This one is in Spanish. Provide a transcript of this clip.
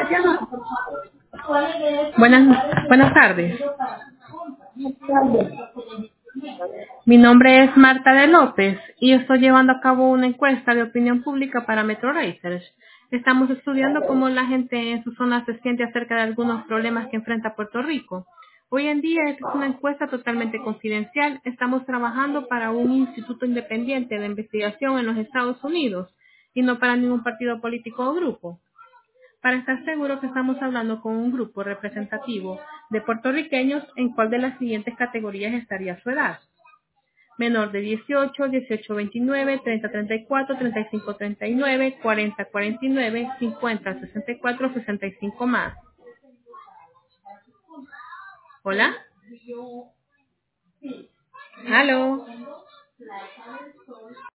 Buenas tardes. Mi nombre es Marta de López y estoy llevando a cabo una encuesta de opinión pública para Metro Research. Estamos estudiando cómo la gente en su zona se siente acerca de algunos problemas que enfrenta Puerto Rico. Hoy en día esta es una encuesta totalmente confidencial. Estamos trabajando para un instituto independiente de investigación en los Estados Unidos y no para ningún partido político o grupo. Para estar seguro que estamos hablando con un grupo representativo de puertorriqueños, ¿en cuál de las siguientes categorías estaría su edad? Menor de 18, 18 29, 30 34, 35 39, 40 49, 50 64, 65 más. ¿Hola? ¿Aló?